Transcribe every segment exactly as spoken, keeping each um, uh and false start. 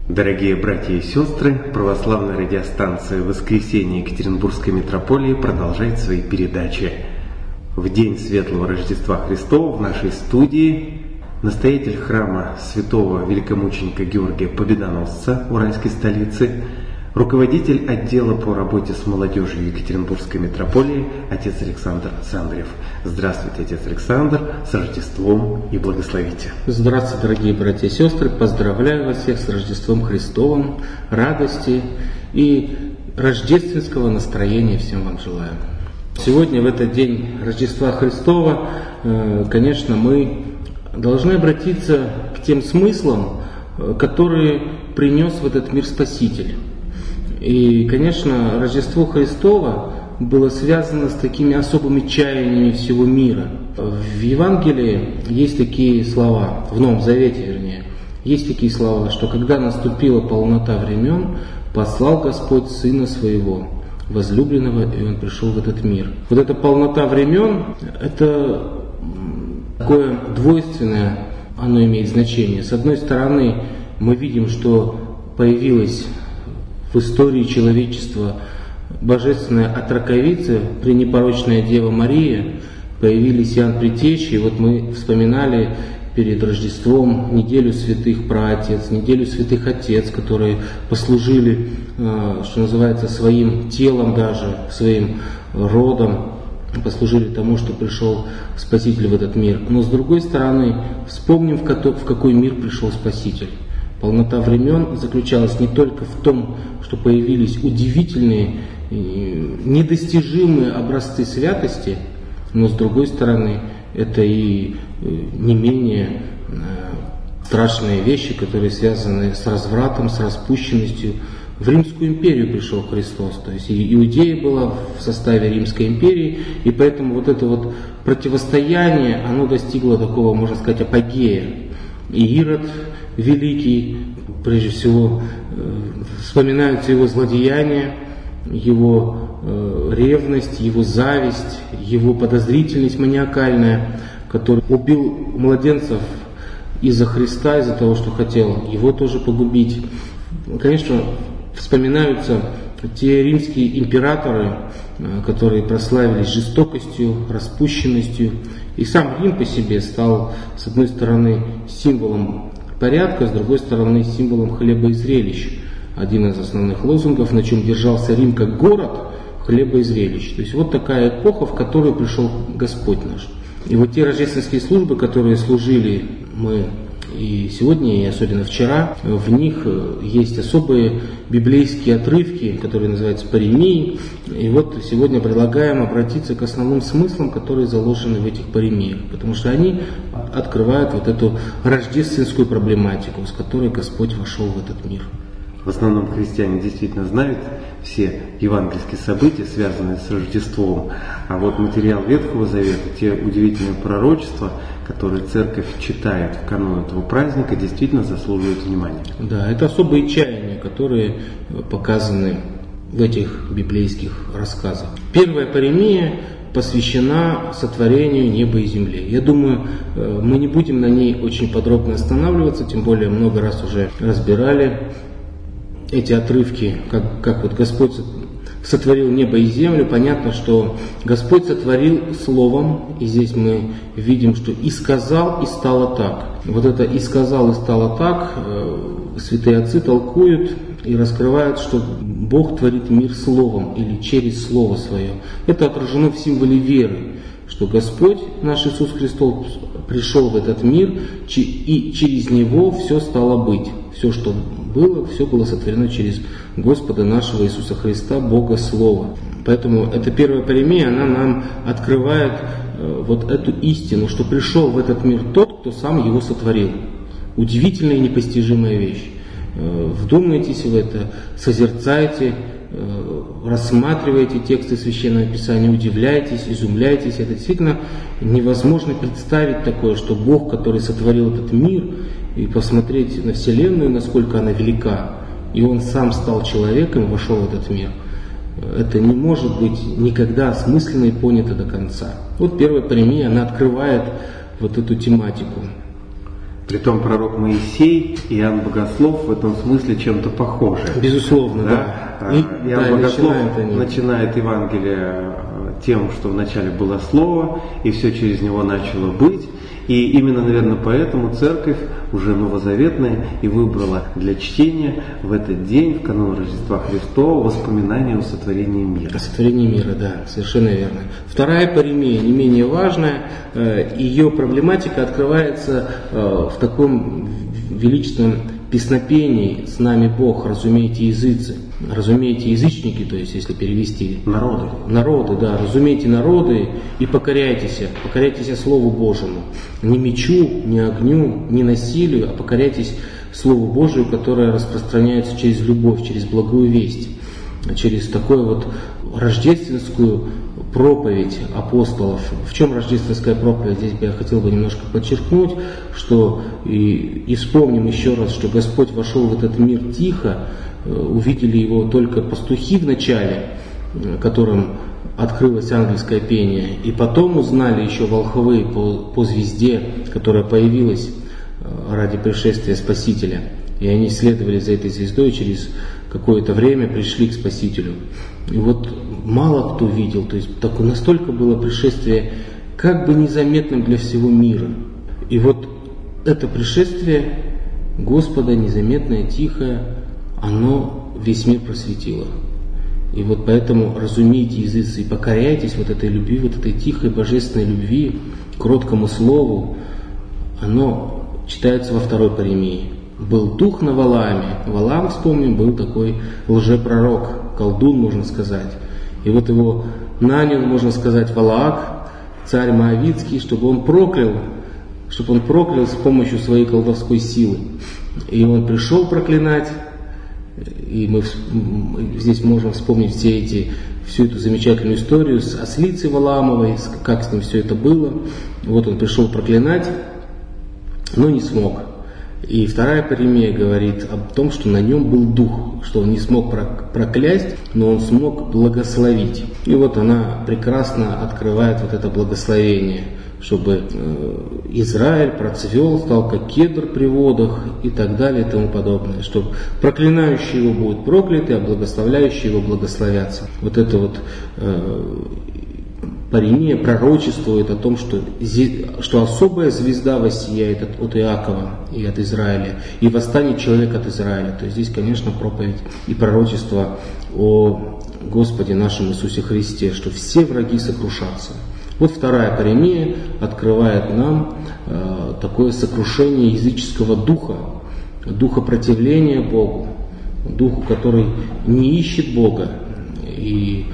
Дорогие братья и сестры, православная радиостанция «Воскресенье Екатеринбургской митрополии» продолжает свои передачи. В день Светлого Рождества Христова в нашей студии настоятель храма святого великомученика Георгия Победоносца Уральской столицы, руководитель отдела по работе с молодежью Екатеринбургской митрополии отец Александр Сандрев. Здравствуйте, отец Александр, с Рождеством и благословите. Здравствуйте, дорогие братья и сестры, поздравляю вас всех с Рождеством Христовым, радости и рождественского настроения всем вам желаю. Сегодня, в этот день Рождества Христова, конечно, мы должны обратиться к тем смыслам, которые принес в этот мир Спаситель. И, конечно, Рождество Христово было связано с такими особыми чаяниями всего мира. В Евангелии есть такие слова, в Новом Завете, вернее, есть такие слова, что когда наступила полнота времен, послал Господь Сына Своего, возлюбленного, и Он пришел в этот мир. Вот эта полнота времен, это такое двойственное, оно имеет значение. С одной стороны, мы видим, что появилась в истории человечества божественная отраковица, пренепорочная Дева Мария, появились Иоанн Предтечи, и вот мы вспоминали перед Рождеством неделю святых праотец, неделю святых отец, которые послужили, что называется, своим телом даже, своим родом, послужили тому, что пришел Спаситель в этот мир. Но с другой стороны, вспомним, в какой мир пришел Спаситель. Полнота времен заключалась не только в том, что появились удивительные, недостижимые образцы святости, но с другой стороны, это и не менее страшные вещи, которые связаны с развратом, с распущенностью. В Римскую империю пришел Христос, то есть и Иудея была в составе Римской империи, и поэтому вот это вот противостояние, оно достигло такого, можно сказать, апогея. И Ирод Великий, прежде всего, вспоминаются его злодеяния, его ревность, его зависть, его подозрительность маниакальная, который убил младенцев из-за Христа, из-за того, что хотел его тоже погубить. Конечно, вспоминаются те римские императоры, которые прославились жестокостью, распущенностью. И сам Рим по себе стал, с одной стороны, символом порядка, с другой стороны, символом хлеба и зрелищ. Один из основных лозунгов, на чем держался Рим как город, хлеба и зрелищ. То есть вот такая эпоха, в которую пришел Господь наш. И вот те рождественские службы, которые служили мы и сегодня, и особенно вчера, в них есть особые библейские отрывки, которые называются паремией. И вот сегодня предлагаем обратиться к основным смыслам, которые заложены в этих паремиях, потому что они открывают вот эту рождественскую проблематику, с которой Господь вошел в этот мир. В основном христиане действительно знают все евангельские события, связанные с Рождеством, а вот материал Ветхого Завета, те удивительные пророчества, которые церковь читает в канун этого праздника, действительно заслуживают внимания. Да, это особые чаяния, которые показаны в этих библейских рассказах. Первая паремия посвящена сотворению неба и земли. Я думаю, мы не будем на ней очень подробно останавливаться, тем более много раз уже разбирали эти отрывки, как, как вот Господь сотворил небо и землю. Понятно, что Господь сотворил словом, и здесь мы видим, что «и сказал, и стало так». Вот это «и сказал, и стало так» святые отцы толкуют и раскрывают, что Бог творит мир словом или через Слово Свое. Это отражено в символе веры, что Господь наш Иисус Христос пришел в этот мир, и через Него все стало быть. Все, что было, все было сотворено через Господа нашего Иисуса Христа, Бога Слова. Поэтому эта первая паремия, она нам открывает э, вот эту истину, что пришел в этот мир тот, кто сам его сотворил. Удивительная и непостижимая вещь. Э, вдумайтесь в это, созерцайте, э, рассматривайте тексты Священного Писания, удивляйтесь, изумляйтесь. Это действительно невозможно представить такое, что Бог, который сотворил этот мир, и посмотреть на Вселенную, насколько она велика, и Он сам стал человеком и вошел в этот мир. Это не может быть никогда осмысленно и понято до конца. Вот первая паремия, она открывает вот эту тематику. Притом пророк Моисей и Иоанн Богослов в этом смысле чем-то похожи. Безусловно, да. да. И, Иоанн да, Богослов начинает, начинает Евангелие тем, что вначале было Слово, и все через него начало быть. И именно, наверное, поэтому Церковь, уже новозаветная, и выбрала для чтения в этот день, в канун Рождества Христова, воспоминания о сотворении мира. О сотворении мира, да, совершенно верно. Вторая паремия, не менее важная, ее проблематика открывается в таком величественном песнопении «С нами Бог, разумейте языцы». Разумейте язычники, то есть если перевести. Народы. Народы, да, разумейте народы и покоряйтесь, покоряйтесь Слову Божьему. Не мечу, не огню, не насилию, а покоряйтесь Слову Божию, которое распространяется через любовь, через благую весть, через такую вот рождественскую проповедь апостолов. В чем рождественская проповедь? Здесь бы я хотел бы немножко подчеркнуть, что и, и вспомним еще раз, что Господь вошел в этот мир тихо, увидели его только пастухи вначале, которым открылось ангельское пение, и потом узнали еще волхвы по, по звезде, которая появилась ради пришествия Спасителя. И они следовали за этой звездой, через какое-то время пришли к Спасителю. И вот мало кто видел, то есть так, настолько было пришествие как бы незаметным для всего мира. И вот это пришествие Господа, незаметное, тихое, оно весь мир просветило. И вот поэтому разумейте языцы и покоряйтесь вот этой любви, вот этой тихой божественной любви, кроткому слову. Оно читается во второй паремии. Был дух на Валааме. Валаам, вспомним, был такой лжепророк, колдун, можно сказать. И вот его нанял, можно сказать, Валаак, царь Моавитский, чтобы он проклял, чтобы он проклял с помощью своей колдовской силы. И он пришел проклинать. И мы здесь можем вспомнить все эти, всю эту замечательную историю с ослицей Валаамовой, как с ним все это было. Вот он пришел проклинать, но не смог. И вторая паремия говорит о том, что на нем был дух, что он не смог проклясть, но он смог благословить. И вот она прекрасно открывает вот это благословение, чтобы Израиль процвел, стал как кедр при водах и так далее и тому подобное, что проклинающие его будут прокляты, а благословляющие его благословятся. Вот это вот э, паремия пророчествует о том, что, что особая звезда воссияет от, от Иакова и от Израиля, и восстанет человек от Израиля. То есть здесь, конечно, проповедь и пророчество о Господе нашем Иисусе Христе, что все враги сокрушатся. Вот вторая паремия открывает нам э, такое сокрушение языческого духа, духа противления Богу, духу, который не ищет Бога. И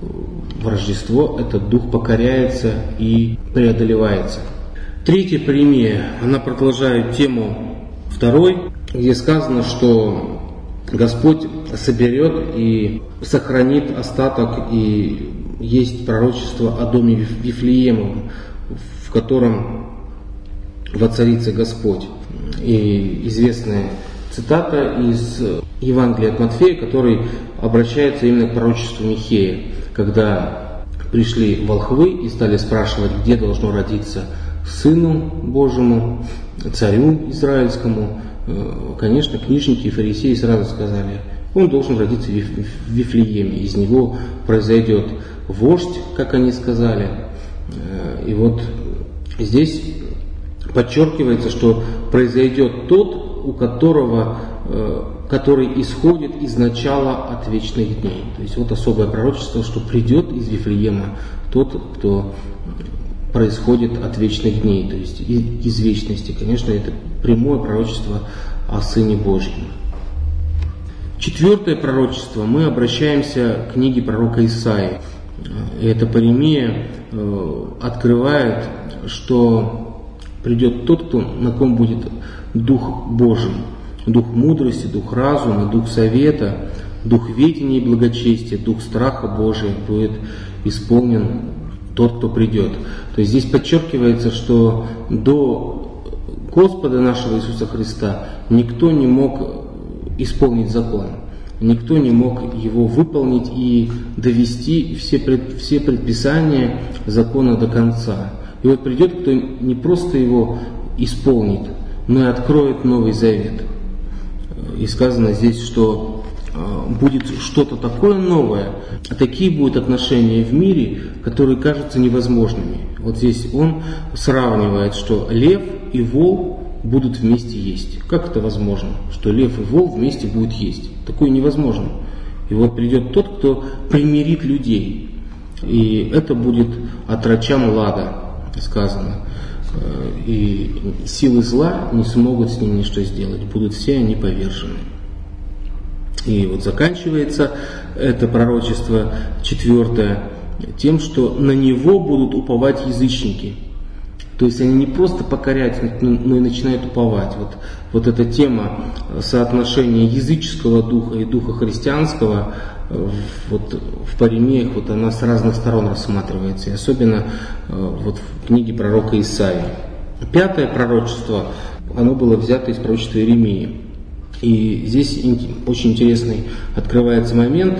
в Рождество этот дух покоряется и преодолевается. Третья паремия, она продолжает тему второй, где сказано, что Господь соберет и сохранит остаток, и есть пророчество о доме Вифлеемовом, в котором воцарится Господь. И известная цитата из Евангелия от Матфея, который обращается именно к пророчеству Михея, когда пришли волхвы и стали спрашивать, где должно родиться Сыну Божьему, Царю Израильскому. Конечно, книжники и фарисеи сразу сказали, он должен родиться в Вифлееме, из него произойдет вождь, как они сказали. И вот здесь подчеркивается, что произойдет тот, у которого, который исходит из начала от вечных дней. То есть вот особое пророчество, что придет из Вифлеема тот, кто происходит от вечных дней, то есть из вечности. Конечно, это прямое пророчество о Сыне Божьем. Четвертое пророчество. Мы обращаемся к книге пророка Исаии. И эта паремия э, открывает, что придет тот, кто, на ком будет Дух Божий, Дух мудрости, Дух разума, Дух совета, Дух ведения и благочестия, Дух страха Божия будет исполнен тот, кто придет. То есть здесь подчеркивается, что до Господа нашего Иисуса Христа никто не мог исполнить закон. Никто не мог его выполнить и довести все, пред, все предписания закона до конца. И вот придет, кто не просто его исполнит, но и откроет Новый Завет. И сказано здесь, что будет что-то такое новое, а такие будут отношения в мире, которые кажутся невозможными. Вот здесь он сравнивает, что лев и вол будут вместе есть. Как это возможно, что лев и вол вместе будут есть? Такое невозможно. И вот придет тот, кто примирит людей. И это будет отрочам лада, сказано. И силы зла не смогут с ним ничто сделать. Будут все они повержены. И вот заканчивается это пророчество четвертое тем, что на него будут уповать язычники. То есть они не просто покоряются, но и начинают уповать. Вот, вот эта тема соотношения языческого духа и духа христианского вот в Паримеях, вот она с разных сторон рассматривается. И особенно вот в книге пророка Исаии. Пятое пророчество, оно было взято из пророчества Иеремии. И здесь очень интересный открывается момент,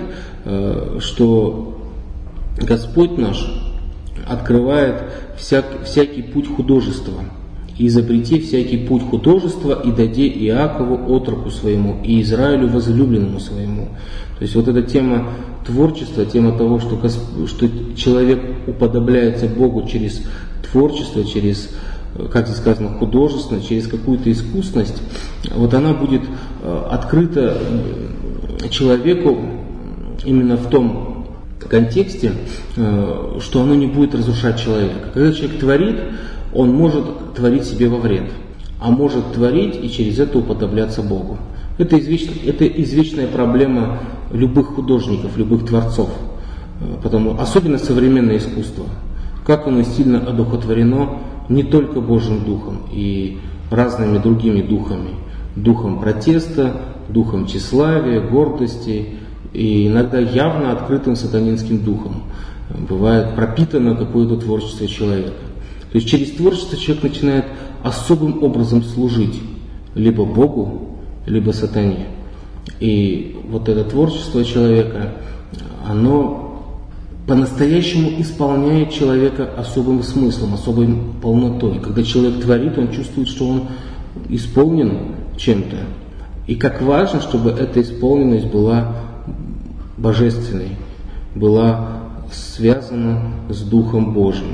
что Господь наш открывает всяк, всякий путь художества. «И изобрети всякий путь художества, и даде Иакову отроку своему, и Израилю возлюбленному своему». То есть вот эта тема творчества, тема того, что, что человек уподобляется Богу через творчество, через, как здесь сказано, художественно, через какую-то искусность, вот она будет открыта человеку именно в том контексте, что оно не будет разрушать человека. Когда человек творит, он может творить себе во вред, а может творить и через это уподобляться Богу. Это, извеч... это извечная проблема любых художников, любых творцов, потому... особенно современное искусство. Как оно сильно одухотворено не только Божьим Духом и разными другими духами. Духом протеста, духом тщеславия, гордости и иногда явно открытым сатанинским духом. Бывает пропитано какое-то творчество человека. То есть через творчество человек начинает особым образом служить либо Богу, либо сатане. И вот это творчество человека, оно по-настоящему исполняет человека особым смыслом, особой полнотой. Когда человек творит, он чувствует, что он исполнен чем-то. И как важно, чтобы эта исполненность была божественной, была связана с Духом Божьим.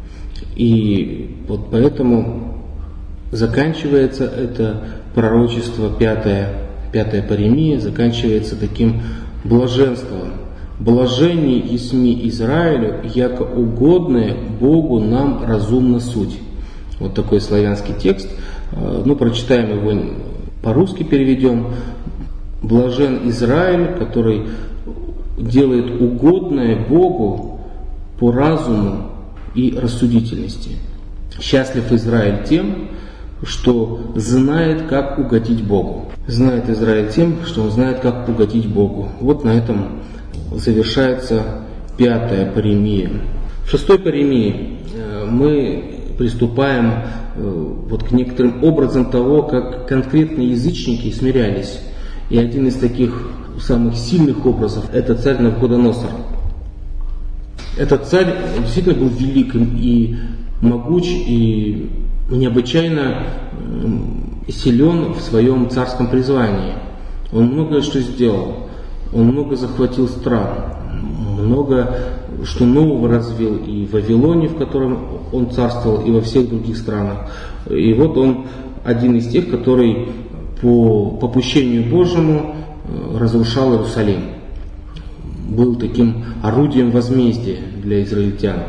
И вот поэтому заканчивается это пророчество пятое, пятое Паримия, заканчивается таким блаженством. «Блажение есми Израилю, яко угодное Богу нам разумно суть». Вот такой славянский текст. Ну, прочитаем его, по-русски переведем. «Блажен Израиль, который делает угодное Богу по разуму и рассудительности. Счастлив Израиль тем, что знает, как угодить Богу». Знает Израиль тем, что он знает, как угодить Богу. Вот на этом завершается пятая Паримия. В шестой Паримии мы приступаем вот к некоторым образам того, как конкретные язычники смирялись. И один из таких самых сильных образов – это царь Навуходоносор. Этот царь действительно был великим и могуч, и необычайно силен в своем царском призвании. Он многое что сделал. Он много захватил стран, много что нового развил и в Вавилоне, в котором он царствовал, и во всех других странах. И вот он один из тех, который по попущению Божьему разрушал Иерусалим. Был таким орудием возмездия для израильтян.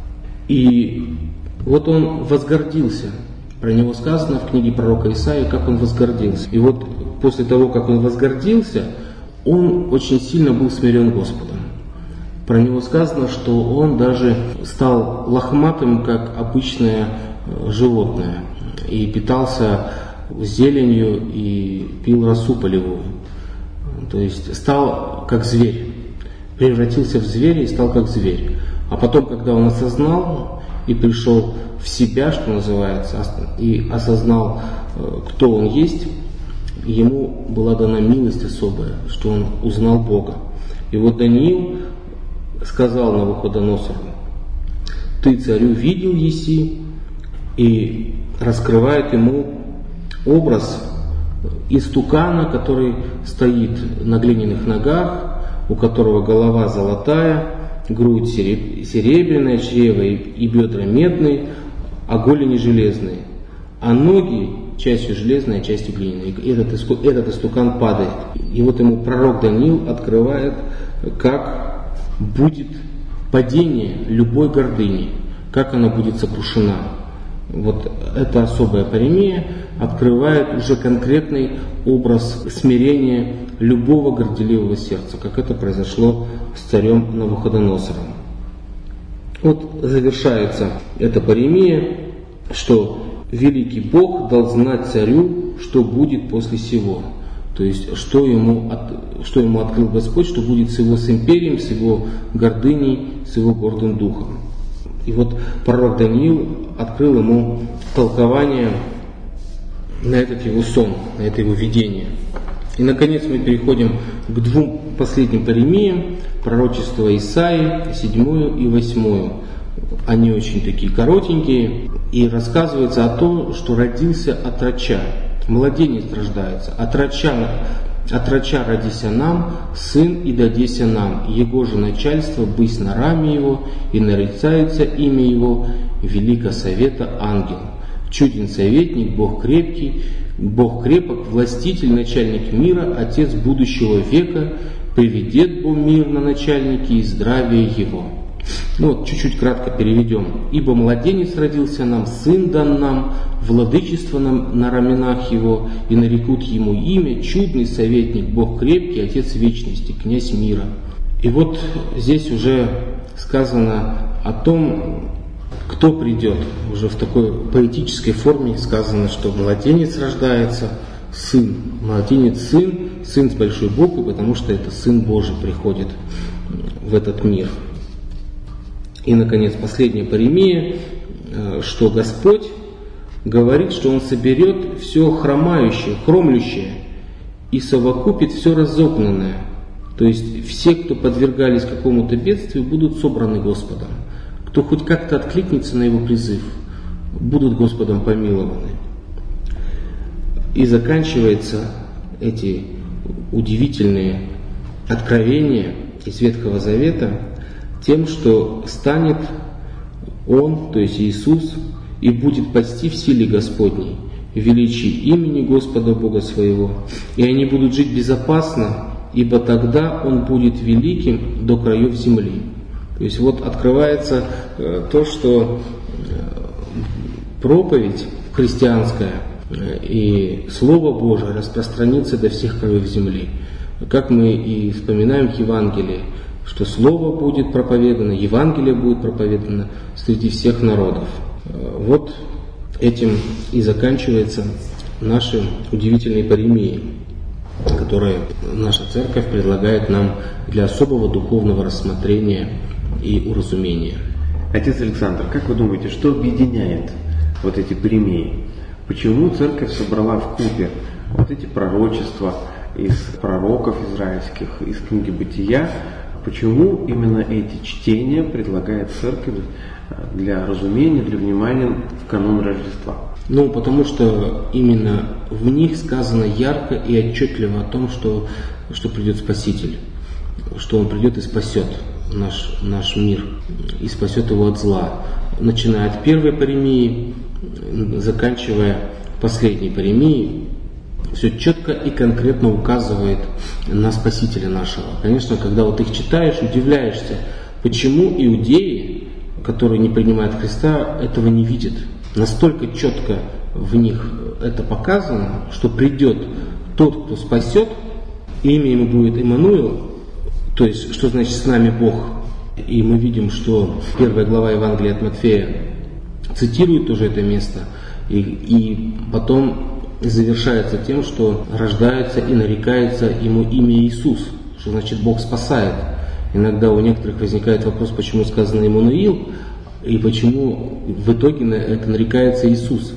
И вот он возгордился. Про него сказано в книге пророка Исаии, как он возгордился. И вот после того, как он возгордился, он очень сильно был смирен Господом. Про него сказано, что он даже стал лохматым, как обычное животное, и питался зеленью и пил росу полевую. То есть стал как зверь, превратился в зверя и стал как зверь. А потом, когда он осознал и пришел в себя, что называется, и осознал, кто он есть, ему была дана милость особая, что он узнал Бога. И вот Даниил сказал Навуходоносору: «Ты, царю, видел еси», и раскрывает ему образ истукана, который стоит на глиняных ногах, у которого голова золотая, грудь серебряная, чрево и бедра медные, а голени железные, а ноги частью железной, а частью глиняной. Этот, этот истукан падает. И вот ему пророк Даниил открывает, как будет падение любой гордыни, как она будет сокрушена. Вот эта особая паремия открывает уже конкретный образ смирения любого горделивого сердца, как это произошло с царем Навуходоносором. Вот завершается эта паремия, что великий Бог дал знать царю, что будет после сего. То есть, что ему, от, что ему открыл Господь, что будет с его с империей, с его гордыней, с его гордым духом. И вот пророк Даниил открыл ему толкование на этот его сон, на это его видение. И, наконец, мы переходим к двум последним паремиям, пророчество Исаии, седьмую и восьмую. Они очень такие коротенькие, и рассказывается о том, что родился отроча, младенец рождается, отроча, отроча родися нам, сын и дадися нам, его же начальство быть на раме его, и нарицается имя его, велика совета ангел. Чуден советник, Бог крепкий, Бог крепок, властитель, начальник мира, отец будущего века, приведет Бог мир на начальники и здравие его. Ну вот, чуть-чуть кратко переведем. Ибо младенец родился нам, сын дан нам, владычество нам на раменах его, и нарекут ему имя, чудный советник, Бог крепкий, отец вечности, князь мира. И вот здесь уже сказано о том, кто придет. Уже в такой поэтической форме сказано, что младенец рождается, сын. Младенец сын, сын с большой буквы, потому что это сын Божий приходит в этот мир. И, наконец, последняя паремия, что Господь говорит, что Он соберет все хромающее, хромлющее и совокупит все разогнанное. То есть все, кто подвергались какому-то бедствию, будут собраны Господом. Кто хоть как-то откликнется на Его призыв, будут Господом помилованы. И заканчиваются эти удивительные откровения из Ветхого Завета тем, что станет Он, то есть Иисус, и будет пасти в силе Господней, в величии имени Господа Бога своего, и они будут жить безопасно, ибо тогда Он будет великим до краев земли. То есть вот открывается э, то, что э, проповедь христианская э, и Слово Божие распространится до всех краев земли. Как мы и вспоминаем в Евангелии, что Слово будет проповедано, Евангелие будет проповедано среди всех народов. Вот этим и заканчивается наши удивительные паремии, которые наша церковь предлагает нам для особого духовного рассмотрения и уразумения. Отец Александр, как вы думаете, что объединяет вот эти паремии? Почему церковь собрала вкупе вот эти пророчества из пророков израильских, из книги Бытия? Почему именно эти чтения предлагает церковь для разумения, для внимания в канун Рождества? Ну, потому что именно в них сказано ярко и отчетливо о том, что, что придет Спаситель, что Он придет и спасет наш, наш мир, и спасет его от зла. Начиная от первой паремии, заканчивая последней паремией, все четко и конкретно указывает на Спасителя нашего. Конечно, когда вот их читаешь, удивляешься, почему иудеи, которые не принимают Христа, этого не видят. Настолько четко в них это показано, что придет тот, кто спасет, имя ему будет Иммануил, то есть, что значит «с нами Бог». И мы видим, что первая глава Евангелия от Матфея цитирует уже это место, и, и потом завершается тем, что рождается и нарекается ему имя Иисус, что значит Бог спасает. Иногда у некоторых возникает вопрос, почему сказано Иммануил, и почему в итоге это нарекается Иисус.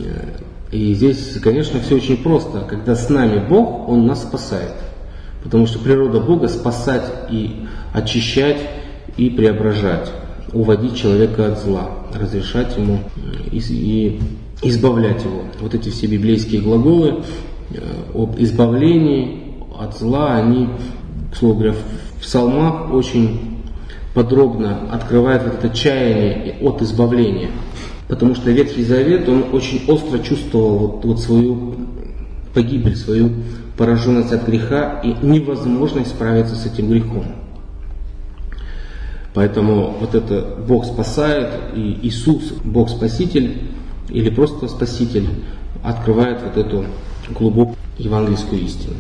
И здесь, конечно, все очень просто. Когда с нами Бог, Он нас спасает. Потому что природа Бога спасать и очищать и преображать, уводить человека от зла, разрешать ему и, и избавлять его. Вот эти все библейские глаголы об избавлении от зла, они, к слову говоря, в псалмах очень подробно открывают вот это чаяние от избавления. Потому что Ветхий Завет, он очень остро чувствовал вот, вот свою погибель, свою пораженность от греха и невозможность справиться с этим грехом. Поэтому вот это Бог спасает, и Иисус, Бог Спаситель, или просто Спаситель, открывает вот эту глубокую евангельскую истину.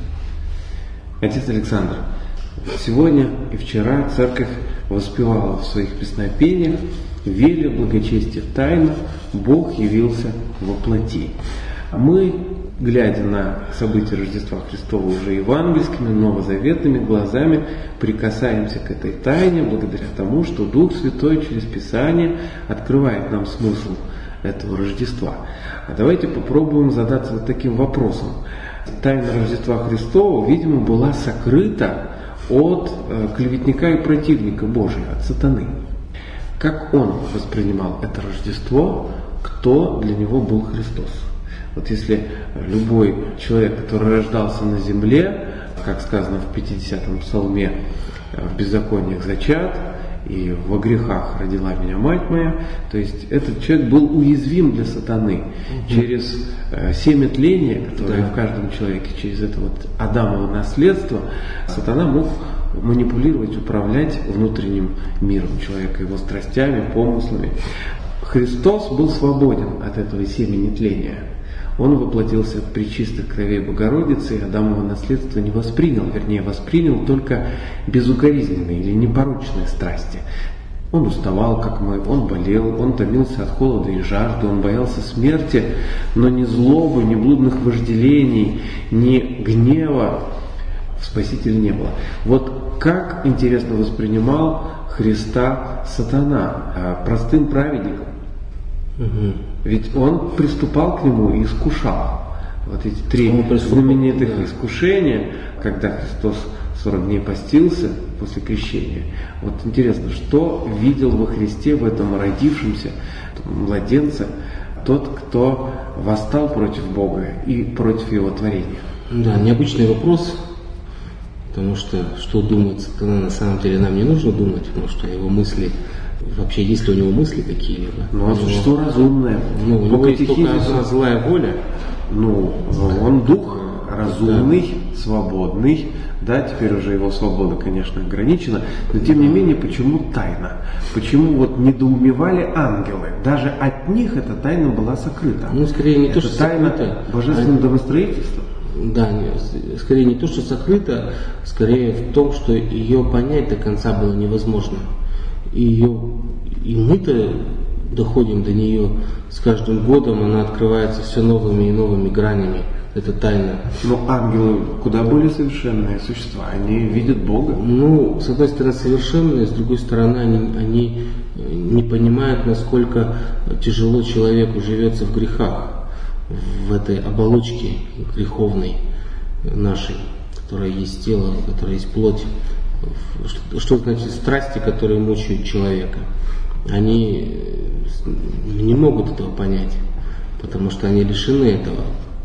Отец Александр, сегодня и вчера церковь воспевала в своих песнопениях: «В вере, благочестие, тайна, Бог явился во плоти». Мы, глядя на события Рождества Христова уже евангельскими, новозаветными глазами, прикасаемся к этой тайне благодаря тому, что Дух Святой через Писание открывает нам смысл этого Рождества. А давайте попробуем задаться вот таким вопросом. Тайна Рождества Христова, видимо, была сокрыта от клеветника и противника Божия, от сатаны. Как он воспринимал это Рождество, кто для него был Христос? Вот если любой человек, который рождался на земле, как сказано в пятидесятом псалме, в беззакониях зачат, и во грехах родила меня мать моя, то есть этот человек был уязвим для сатаны. Угу. Через э, семя тления, которое да. в каждом человеке, через это вот Адамово наследство, сатана мог манипулировать, управлять внутренним миром человека, его страстями, помыслами. Христос был свободен от этого семени тления. Он воплотился в пречистых кровей Богородицы, и Адамово наследство не воспринял, вернее, воспринял только безукоризненные или непорочные страсти. Он уставал, как мы, он болел, он томился от холода и жажды, он боялся смерти, но ни злобы, ни блудных вожделений, ни гнева в Спасителе не было. Вот как, интересно, воспринимал Христа сатана, простым праведником. Угу. Ведь он приступал к нему и искушал. Вот эти три знаменитых да. искушения, когда Христос сорок дней постился после крещения. Вот интересно, что видел во Христе, в этом родившемся младенце, тот, кто восстал против Бога и против Его творения? Да, необычный вопрос, потому что что думает сатана, на самом деле нам не нужно думать, потому что его мысли... Вообще, есть ли у него мысли какие-либо? Ну, а существо разумное. Ну, у него есть только одна злая воля. Ну, он дух разумный, да. свободный. Да, теперь уже его свобода, конечно, ограничена. Но, тем не менее, почему тайна? Почему вот недоумевали ангелы? Даже от них эта тайна была сокрыта. Ну, скорее не это то, что тайна сокрыта. Божественного а... домостроительства. Да, не, скорее не то, что сокрыто, скорее в том, что ее понять до конца было невозможно. И, ее, и мы-то доходим до нее с каждым годом, она открывается все новыми и новыми гранями, это тайна. Но ангелы куда более совершенные существа, они видят Бога. Ну, с одной стороны совершенные, с другой стороны они, они не понимают, насколько тяжело человеку живется в грехах, в этой оболочке греховной нашей, которая есть тело, которая есть плоть. Что, что значит страсти, которые мучают человека? Они не могут этого понять, потому что они лишены этого.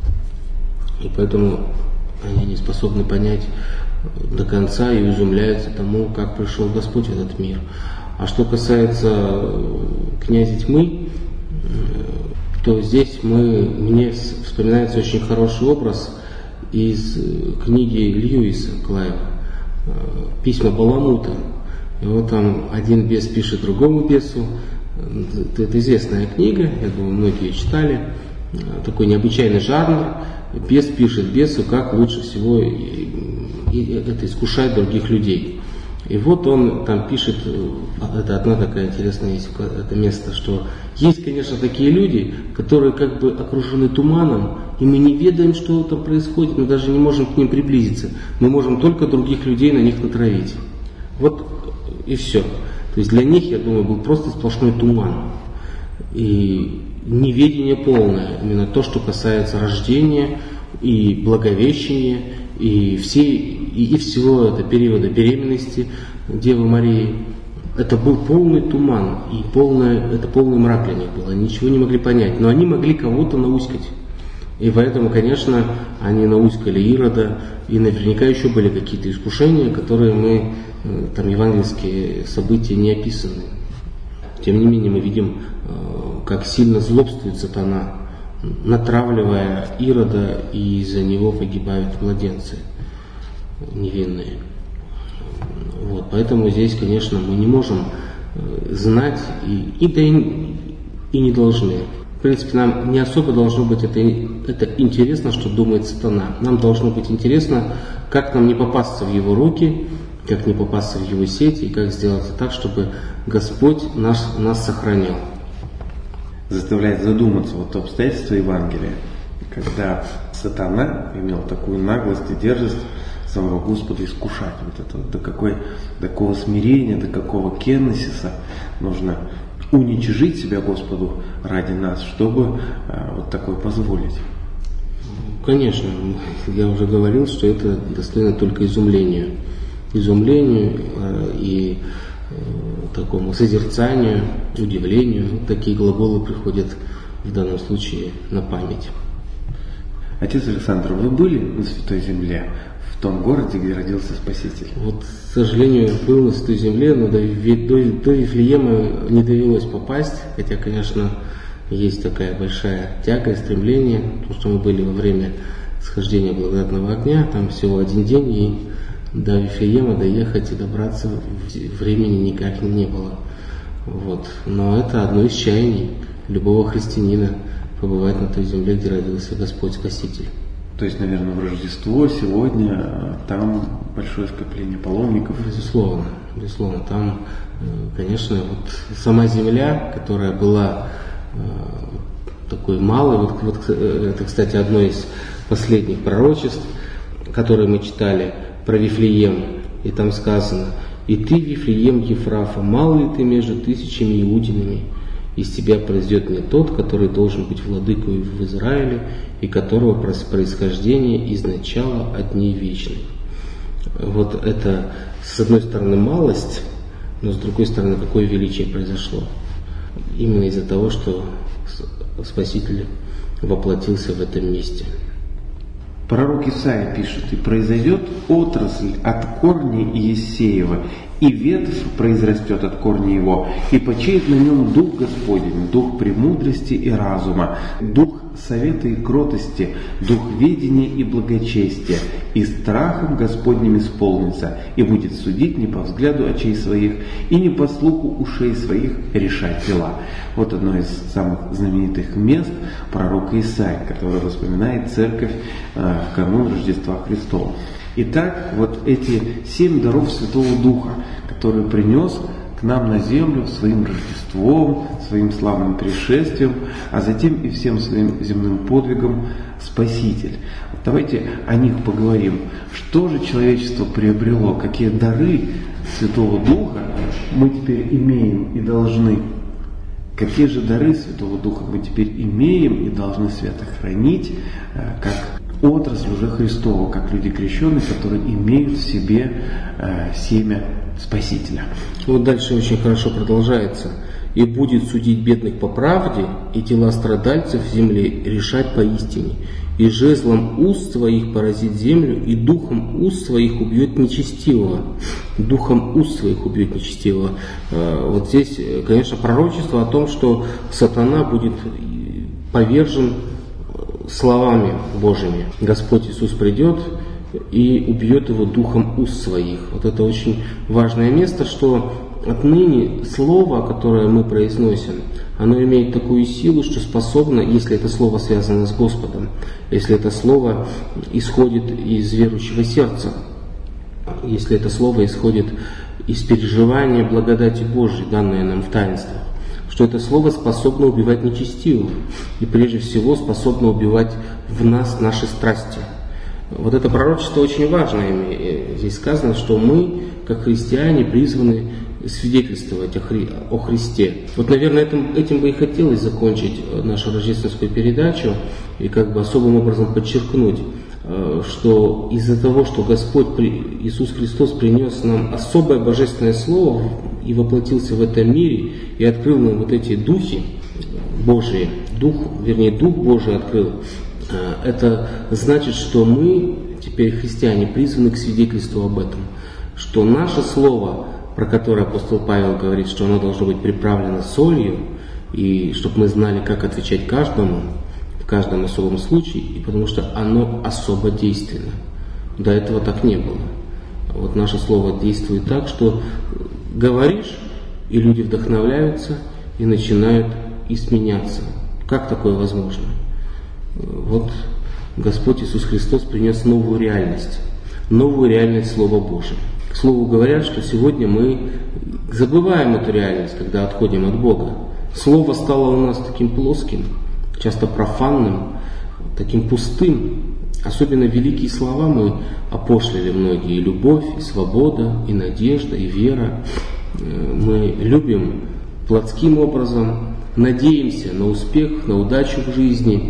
И поэтому они не способны понять до конца и изумляются тому, как пришел Господь в этот мир. А что касается князя тьмы, то здесь мы, мне вспоминается очень хороший образ из книги Льюиса Клайва «Письма Баламута». И вот там один бес пишет другому бесу. Это известная книга, я думаю, многие читали. Такой необычайный жанр. Бес пишет бесу, как лучше всего это искушать других людей. И вот он там пишет, это одна такая интересная есть это место, что есть, конечно, такие люди, которые как бы окружены туманом, и мы не ведаем, что там происходит, мы даже не можем к ним приблизиться. Мы можем только других людей на них натравить. Вот и все. То есть для них, я думаю, был просто сплошной туман. И неведение полное, именно то, что касается рождения и благовещения, и, всей, и, и всего этого периода беременности Девы Марии. это был полный туман, и полное, это полный мрак для них был, они ничего не могли понять, но они могли кого-то науськать. И поэтому, конечно, они науськали Ирода, и наверняка еще были какие-то искушения, которые мы, там евангельские события не описаны. Тем не менее, мы видим, как сильно злобствует сатана, натравливая Ирода, и из-за него погибают младенцы невинные. Вот, поэтому здесь, конечно, мы не можем знать, и, и, да и, и не должны. В принципе, нам не особо должно быть это, это интересно, что думает сатана. Нам должно быть интересно, как нам не попасться в его руки, как не попасться в его сети, и как сделать так, чтобы Господь нас, нас сохранял. Заставляет задуматься вот то обстоятельство Евангелия, когда сатана имел такую наглость и дерзость самого Господа искушать. Вот это, до, какой, до какого смирения, до какого кеннесиса нужно уничижить себя Господу ради нас, чтобы а, вот такое позволить. Конечно, я уже говорил, что это достойно только изумлению. Изумлению э, и э, такому созерцанию, удивлению. Вот такие глаголы приходят в данном случае на память. Отец Александр, вы были на Святой Земле, в том городе, где родился Спаситель? Вот, к сожалению, был на Святой Земле, но до, до, до Вифлеема не довелось попасть, хотя, конечно, есть такая большая тяга и стремление, потому что мы были во время схождения благодатного огня, там всего один день, и до Вифлеема доехать и добраться времени никак не было. Вот. Но это одно из чаяний любого христианина побывать на той земле, где родился Господь Спаситель. То есть, наверное, в Рождество сегодня там большое скопление паломников. Безусловно, безусловно. Там, конечно, вот сама земля, которая была такой малой, вот, вот это, кстати, одно из последних пророчеств, которые мы читали про Вифлеем, и там сказано: «И ты, Вифлеем Ефрафа, малый ты между тысячами иудинами, из тебя произойдет мне тот, который должен быть владыкой в Израиле, и которого происхождение из начала от дней вечных». Вот это, с одной стороны, малость, но с другой стороны, какое величие произошло. Именно из-за того, что Спаситель воплотился в этом месте. Пророк Исаия пишет: «И произойдет отрасль от корня Иессеева, и ветвь произрастет от корня его, и почеет на нем дух Господень, дух премудрости и разума, дух совета и кротости, дух ведения и благочестия, и страхом Господним исполнится, и будет судить не по взгляду очей своих, и не по слуху ушей своих решать дела». Вот одно из самых знаменитых мест пророка Исаии, которое вспоминает церковь э, в канун Рождества Христова. Итак, вот эти семь даров Святого Духа, которые принес к нам на землю своим Рождеством, своим славным пришествием, а затем и всем своим земным подвигом Спаситель. Вот давайте о них поговорим. Что же человечество приобрело? Какие дары Святого Духа мы теперь имеем и должны? Какие же дары Святого Духа мы теперь имеем и должны свято хранить, как отрасль уже Христова, как люди крещенные, которые имеют в себе э, семя Спасителя. Вот дальше очень хорошо продолжается. «И будет судить бедных по правде, и дела страдальцев в земле решать поистине. И жезлом уст своих поразит землю, и духом уст своих убьет нечестивого». Духом уст своих убьет нечестивого. Вот здесь, конечно, пророчество о том, что сатана будет повержен словами Божьими. Господь Иисус придет и убьет его духом уст своих. Вот это очень важное место, что отныне слово, которое мы произносим, оно имеет такую силу, что способно, если это слово связано с Господом, если это слово исходит из верующего сердца, если это слово исходит из переживания благодати Божьей, данной нам в таинствах, что это слово способно убивать нечестивых и прежде всего способно убивать в нас наши страсти. Вот это пророчество очень важное. Здесь сказано, что мы, как христиане, призваны свидетельствовать о, Хри... о Христе. Вот, наверное, этим, этим бы и хотелось закончить нашу рождественскую передачу и как бы особым образом подчеркнуть что из-за того, что Господь Иисус Христос принес нам особое божественное Слово и воплотился в этом мире, и открыл нам вот эти духи Божии, дух, вернее, Дух Божий открыл, это значит, что мы, теперь христиане, призваны к свидетельству об этом, что наше Слово, про которое апостол Павел говорит, что оно должно быть приправлено солью, и чтобы мы знали, как отвечать каждому, в каждом особом случае, и потому что оно особо действенно. До этого так не было. Вот наше Слово действует так, что говоришь, и люди вдохновляются и начинают изменяться. Как такое возможно? Вот Господь Иисус Христос принес новую реальность, новую реальность Слова Божия. К слову говоря, что сегодня мы забываем эту реальность, когда отходим от Бога. Слово стало у нас таким плоским, часто профанным, таким пустым. Особенно великие слова мы опошлили многие. И любовь, и свобода, и надежда, и вера. Мы любим плотским образом, надеемся на успех, на удачу в жизни,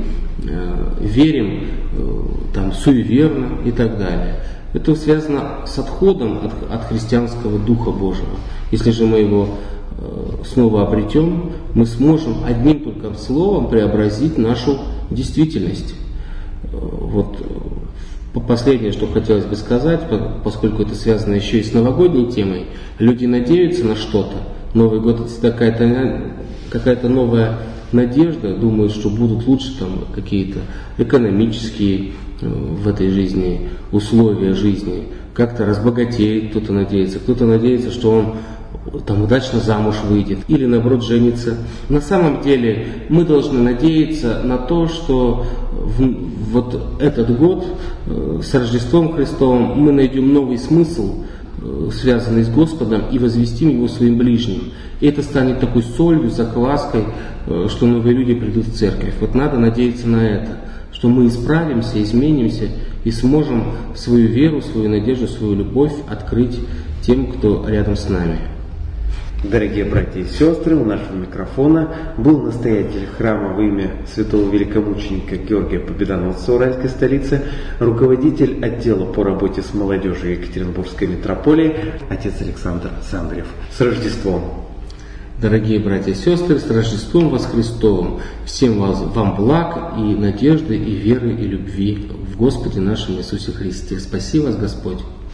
верим там, суеверно и так далее. Это связано с отходом от, от христианского Духа Божьего. Если же мы его снова обретем, мы сможем одним только словом преобразить нашу действительность. Вот последнее, что хотелось бы сказать, поскольку это связано еще и с новогодней темой, люди надеются на что-то. Новый год — это какая-то, какая-то новая надежда, думают, что будут лучше там какие-то экономические в этой жизни условия жизни, как-то разбогатеет, кто-то надеется, кто-то надеется, что он там удачно замуж выйдет или наоборот женится. На самом деле мы должны надеяться на то, что в, вот этот год э, с Рождеством Христовым мы найдем новый смысл, э, связанный с Господом, и возвестим его своим ближним. И это станет такой солью, закваской, э, что новые люди придут в церковь. Вот надо надеяться на это, что мы исправимся, изменимся и сможем свою веру, свою надежду, свою любовь открыть тем, кто рядом с нами. Дорогие братья и сестры, у нашего микрофона был настоятель храма во имя святого великомученика Георгия Победоносца Уральской столицы, руководитель отдела по работе с молодежью Екатеринбургской митрополии, отец Александр Сандрев. С Рождеством! Дорогие братья и сестры, с Рождеством вас Христовым! Всем вас, вам благ и надежды, и веры, и любви в Господе нашем Иисусе Христе. Спаси вас Господь!